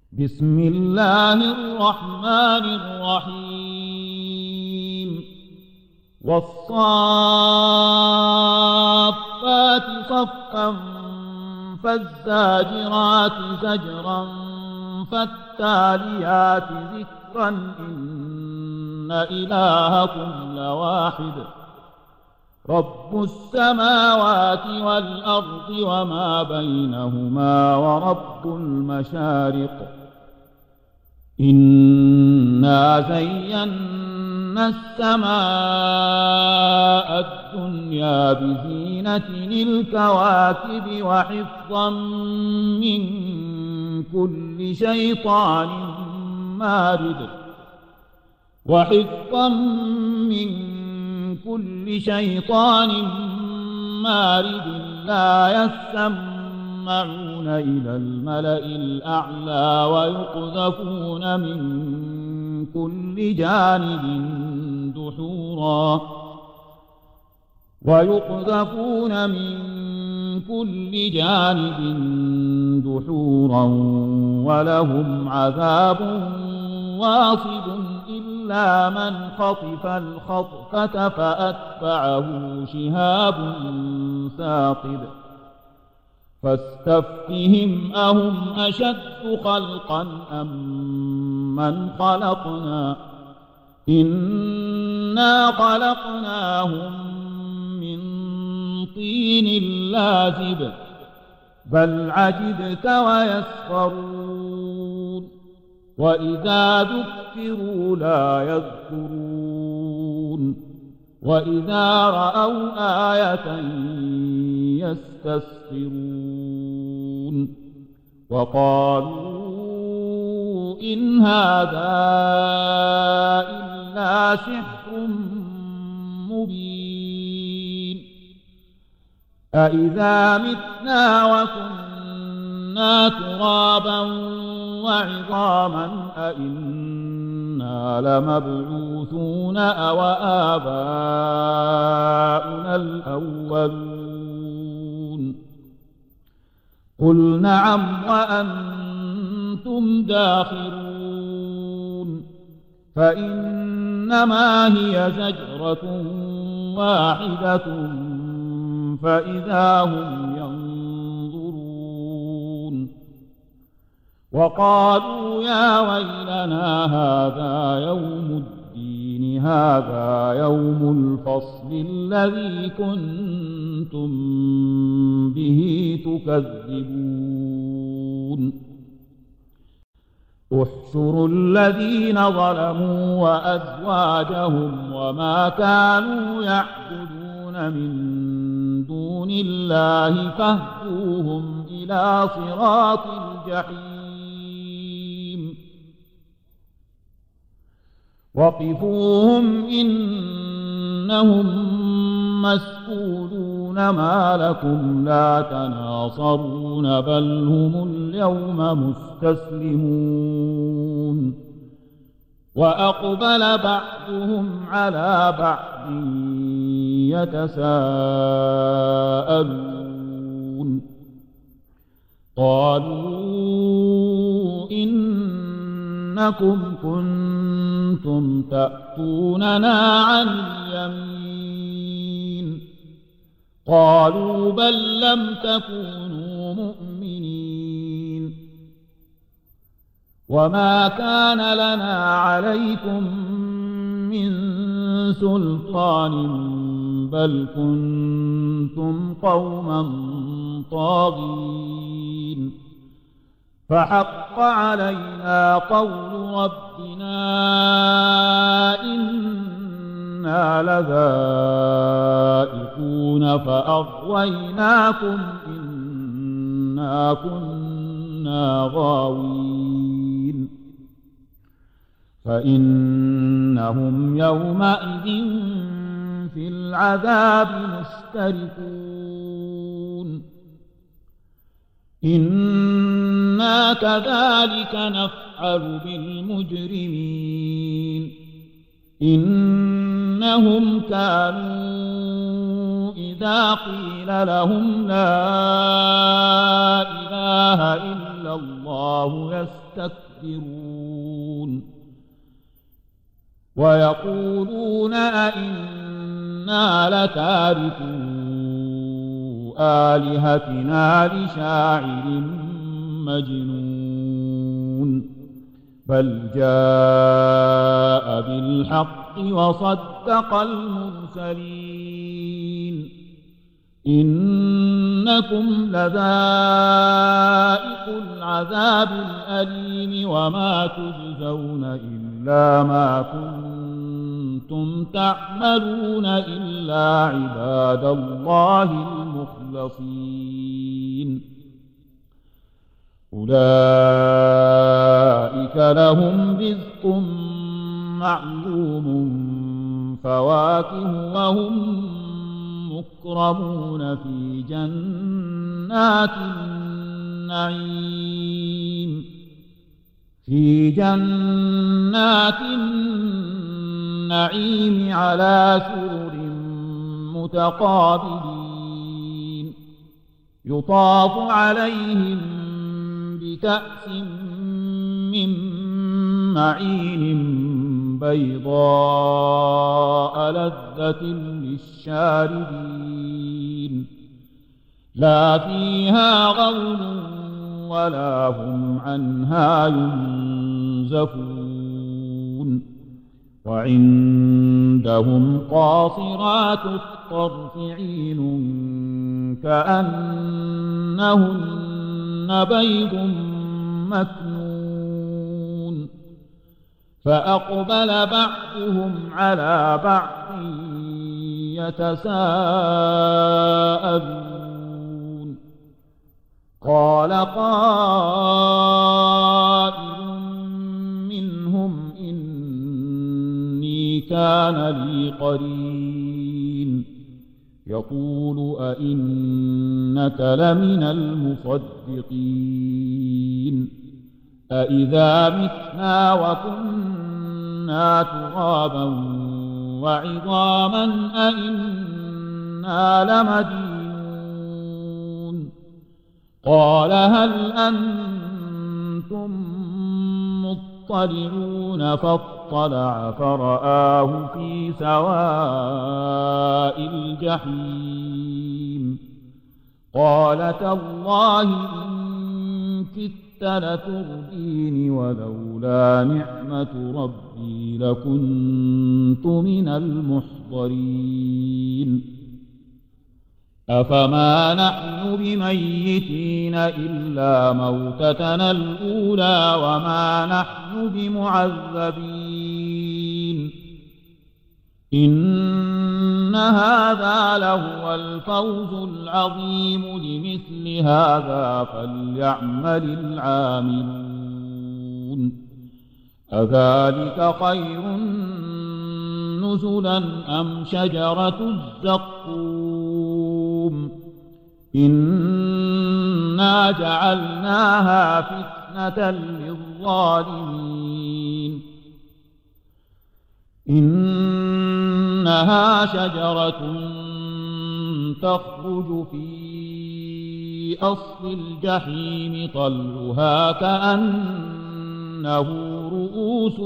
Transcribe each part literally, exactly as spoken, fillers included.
بسم الله الرحمن الرحيم والصافات صفا فالزاجرات زجرا فالتاليات ذكرا إن إلهكم لواحد رب السماوات والأرض وما بينهما ورب المشارق إنا زينا السماء الدنيا بزينة الكواكب وحفظا من كل شيطان مارد وحفظا من كل شيطان مارد لا يسمعون إلى الملأ الأعلى ويقذفون من كل جانب دحورا ويقذفون من كل جانب دحورا ولهم عذاب واصب إلا من خطف الخطفة فأتبعه شهاب ثاقب فاستفتهم أهم أشد خلقا أم من خلقنا إنا خلقناهم من طين لازب بل عجبت ويسخرون وإذا ذكروا لا يذكرون وإذا رأوا آية يستسخرون وقالوا إن هذا إلا سحر مبين أإذا متنا وكنا ترابا وعظاما أئنا لمبعوثون أو آباؤنا الأولون قل نعم وأنتم داخرون فإنما هي زجرة واحدة فإذا هم ينظرون وقالوا يا ويلنا هذا يوم الدين هذا يوم الفصل الذي كنتم به تكذبون احشروا الذين ظلموا وأزواجهم وما كانوا يعبدون من دون الله فاهدوهم إلى صراط الجحيم وقفوهم إنهم مسؤولون ما لكم لا تناصرون بل هم اليوم مستسلمون وأقبل بعضهم على بعض يتساءلون قالوا إنكم كنتم تأتوننا عن اليمين قالوا بل لم تكونوا مؤمنين وما كان لنا عليكم من سلطان بل كنتم قوما طاغين فحق علينا قول ربنا إنا لذائقون فأغويناكم إنا كنا غاوين فإنهم يومئذ في العذاب مشتركون إنا كذلك نفعل بالمجرمين إنهم كانوا إذا قيل لهم لا إله إلا إلا الله يستكبرون ويقولون أئنا لتاركو آلهتنا لشاعر مجنون بل جاء بالحق وصدق المرسلين إنكم لذائق العذاب الأليم وما تجزون إلا ما كنتم تعملون إلا عباد الله المخلصين أولئك لهم رزق معلوم فواكه وهم مكرمون في جنات النعيم في جنات النعيم على سرر متقابلين يطاف عليهم بكأس من معين بيضاء لذة للشاربين لا فيها غول ولا هم عنها ينزفون وعندهم قاصرات الطرف عين كأنهن بيض مكنون فأقبل بعضهم على بعض يتساءلون قال قائل منهم إني كان لي قرين يقول أئنك لمن المصدقين أإذا متنا وكنا ترابا وعظاما أئنا لمدينون قال هل أنتم مطلعون فاطلع فرآه في سواء الجحيم قال تالله إن كدت لتردين ولولا نعمة ربي لكنت من المحضرين أفما نحن بميتين إلا موتتنا الأولى وما نحن بمعذبين إن هذا لهو الفوز العظيم لمثل هذا فليعمل العاملون أذلك خير نزلا أم شجرة الزقوم إنا جعلناها فتنة للظالمين إنها شجرة تخرج في أصل الجحيم طلعها كأنه رؤوس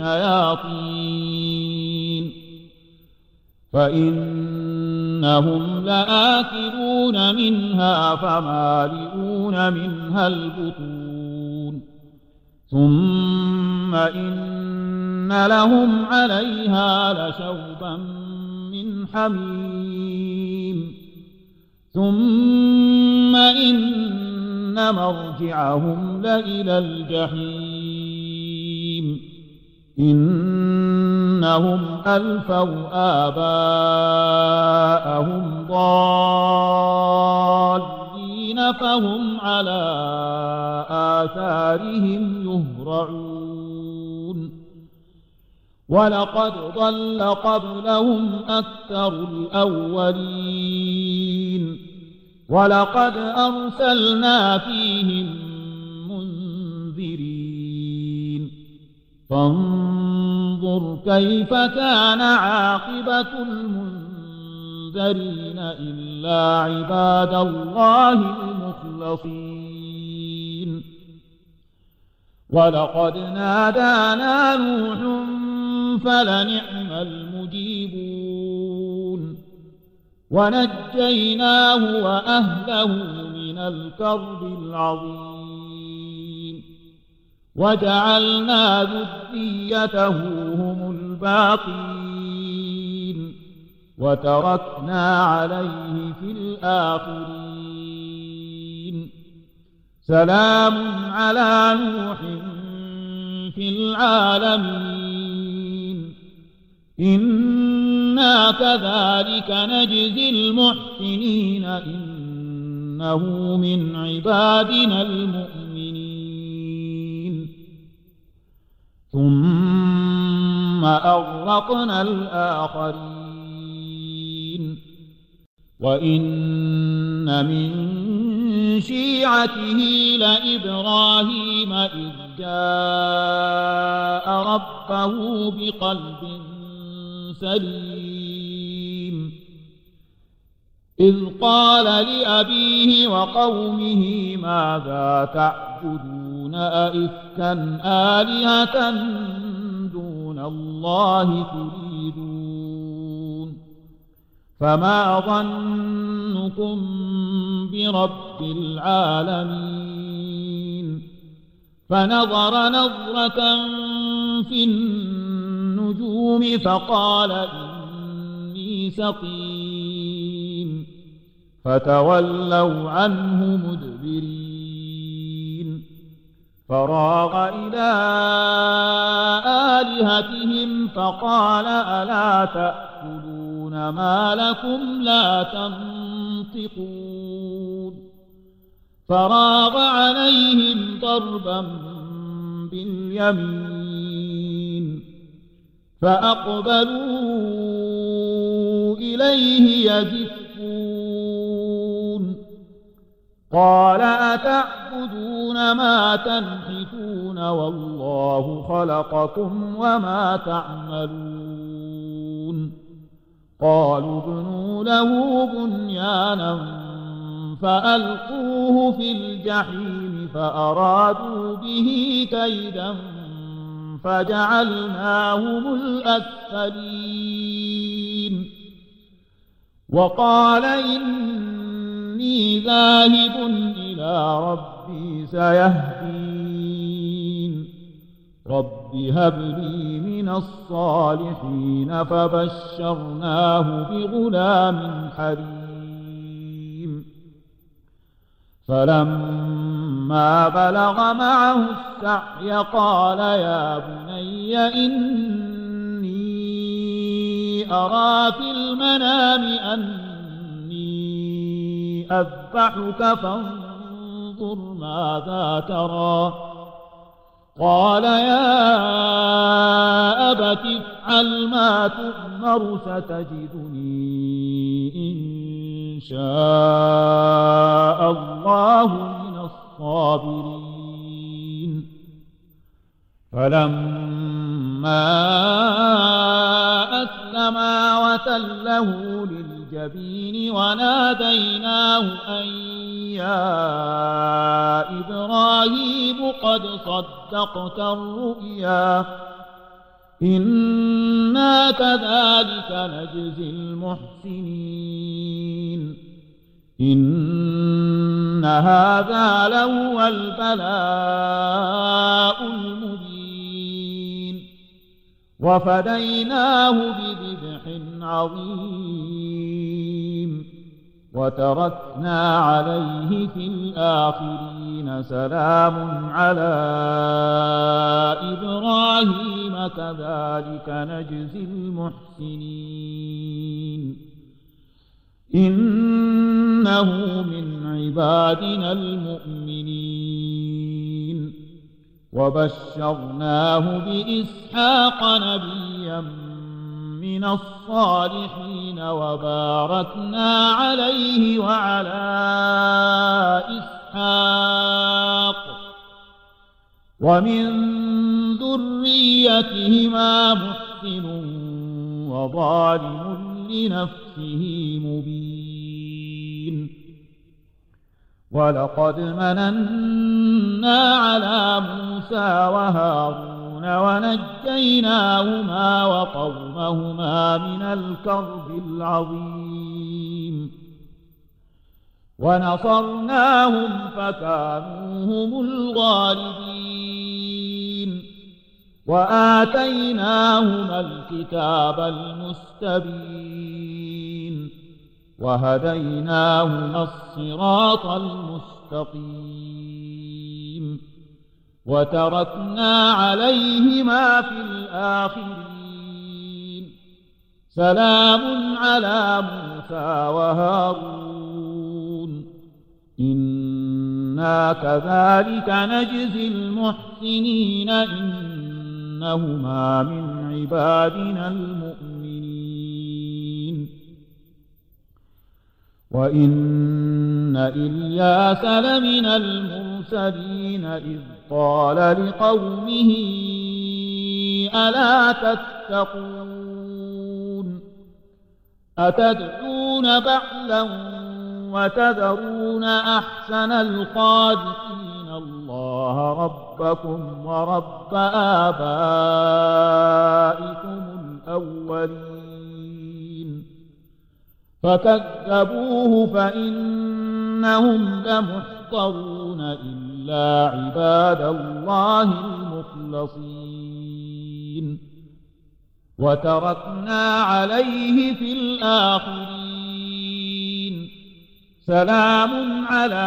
الشياطين فإنهم لآكلون منها فمالئون منها البطون ثم إن لهم عليها لشوبا من حميم ثم إن مرجعهم لإلى الجحيم إنهم ألفوا آباءهم ضالين فهم على آثارهم يهرعون ولقد ضل قبلهم أكثر الأولين ولقد أرسلنا فيهم منذرين فانظر كيف كان عاقبة المنذرين إلا عباد الله المخلصين ولقد نادانا نوح فلنعم المجيبون ونجيناه وأهله من الكرب العظيم وجعلنا ذريته هم الباقين وتركنا عليه في الآخرين سلام على نوح في العالمين إنا كذلك نجزي المحسنين إنه من عبادنا المؤمنين ثم أغرقنا الآخرين وإن من شيعته لإبراهيم إذ جاء ربه بقلب سليم إذ قال لأبيه وقومه ماذا تعبدون أئفكا آلهة دون الله تريدون فما ظنكم برب العالمين فنظر نظرة في النجوم فقال إني سقيم فتولوا عنه مدبرين فراغ إلى آلهتهم فقال ألا تأكلون ما لكم لا تنطقون فراغ عليهم ضربا باليمين فأقبلوا إليه يزفون قال أتعبدون ما تنحتون والله خلقكم وما تعملون قالوا ابنوا له بنيانا فألقوه في الجحيم فأرادوا به كيدا فجعلناهم الأسفلين وقال إني ذاهب إلى ربي سيهدين رب هب لي من الصالحين فبشرناه بغلام حليم فلما بلغ معه السعي قال يا بني إني أرى في المنام أني أذبحك فانظر ماذا ترى قال يا أبت افعل ما تؤمر ستجدني إن شاء الله من الصابرين فلما أسلما وتله للجبين وناديناه أن يا إبراهيم قد صدقت الرؤيا إنا كذلك نجزي المحسنين إن هذا لهو البلاء المبين وفديناه بذبح عظيم وتركنا عليه في الآخرين سلام على إبراهيم كذلك نجزي المحسنين إنه من عبادنا المؤمنين وبشرناه بإسحاق نبيا من الصالحين وباركنا عليه وعلى إسحاق ومن ذريتهما محسن وظالم لنفسه مبين ولقد مننا على موسى وهارون ونجيناهما وقومهما من الكرب العظيم ونصرناهم فكانوا هم الغالبين وآتيناهما الكتاب المستبين وهديناهما الصراط المستقيم وتركنا عليهما في الآخرين سلام على موسى وهارون إنا كذلك نجزي المحسنين إنهما من عبادنا المؤمنين وإن إلياس لمن المرسلين إذ قال لقومه ألا تتقون أتدعون بعلا وتذرون أحسن الخالقين الله ربكم ورب آبائكم الأولين فكذبوه فإنهم لمحضرون إلا عباد الله المخلصين وتركنا عليه في الآخرين سلام على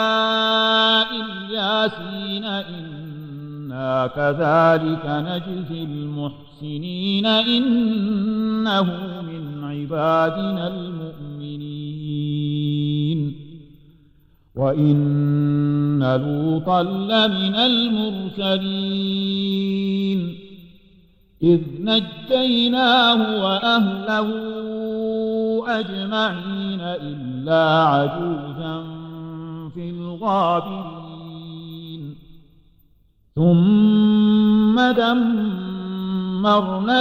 الياسين إنا كذلك نجزي المحسنين إنه من عبادنا المؤمنين وإن لوطا لمن المرسلين إذ نجيناه وأهله أجمعين إلا عجوزا في الغابرين ثم دمرنا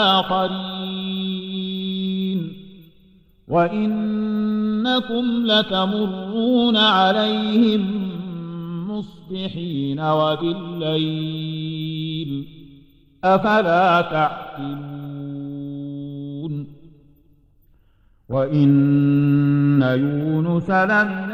الآخرين وإنكم لتمرون عليهم مصبحين وبالليل أفلا تعقلون وإن يونس لمن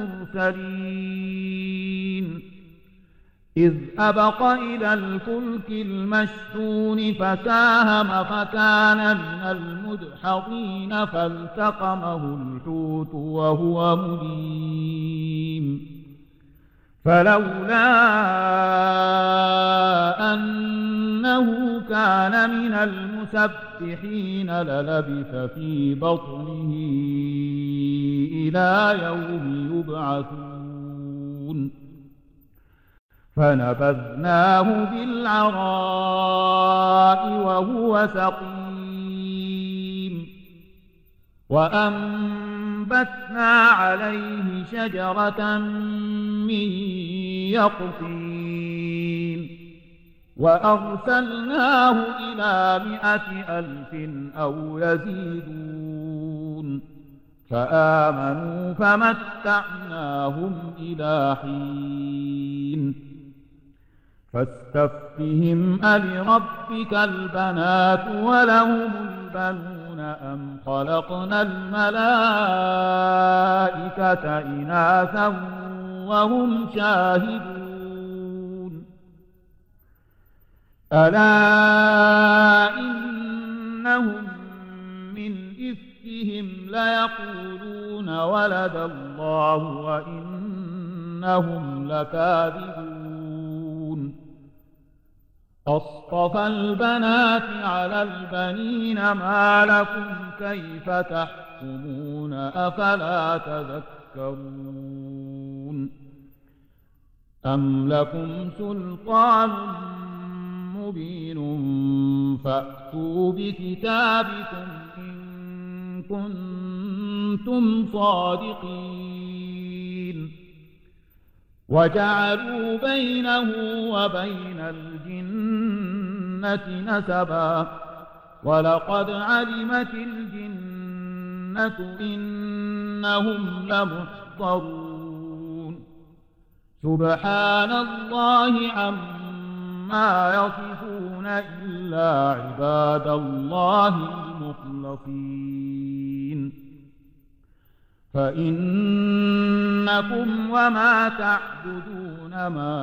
المرسلين إذ أبق إلى الفلك المشحون فساهم فكان من المدحضين فالتقمه الحوت وهو مليم فلولا أنه كان من المسبحين للبث في بطنه إلى يوم يبعثون فنبذناه بالعراء وهو سقيم وأنبتنا عليه شجرة من يقطين وأرسلناه إلى مائة ألف أو يزيدون فآمنوا فمتعناهم إلى حين فاستفتهم ألربك البنات ولهم البنون أم خلقنا الملائكة إناثا وهم شاهدون ألا إنهم من إفكهم ليقولون ولد الله وإنهم لكاذبون أصطفى البنات على البنين ما لكم كيف تحكمون أفلا تذكرون أم لكم سلطان مبين فأتوا بكتابكم إن كنتم صادقين وجعلوا بينه وبين الجنة نسبا ولقد علمت الجنة إنهم لمحضرون سبحان الله عما يصفون إلا عباد الله المخلصين فإنكم وما تعبدون ما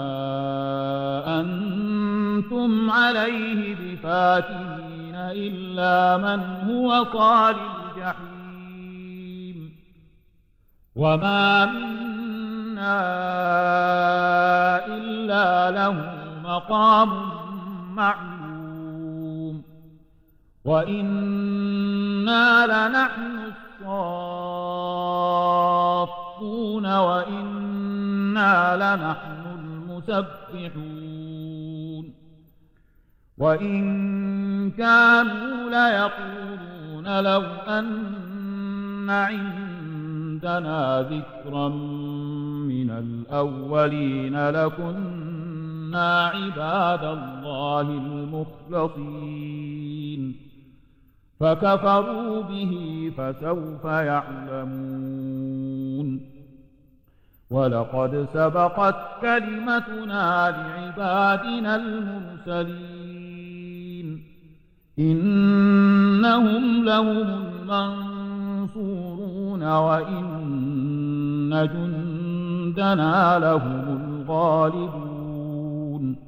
أنتم عليه بفاتنين إلا من هو صال الجحيم وما منا إلا له مقام معلوم وإنا لنحن الصافون وإنا لنحن المسبحون وإن كانوا ليقولون لو أن عندنا ذكرا من الأولين لكنا عباد الله المخلصين فكفروا به فسوف يعلمون ولقد سبقت كلمتنا لعبادنا المرسلين إنهم لهم المنصورون وإن جندنا لهم الغالبون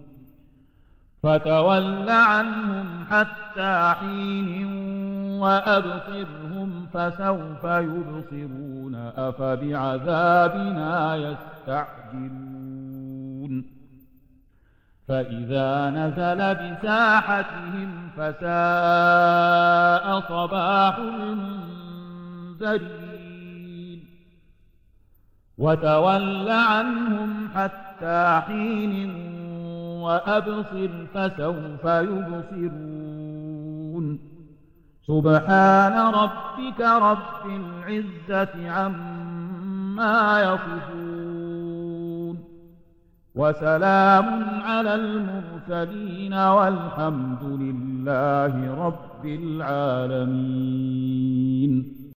فتول عنهم حتى حين وأبصرهم فسوف يبصرون أفبعذابنا يستعجلون فإذا نزل بساحتهم فساء صباح المنذرين وتول عنهم حتى حين وأبصر فسوف يبصرون سبحان ربك رب العزة عما يصفون وسلام على المرسلين والحمد لله رب العالمين.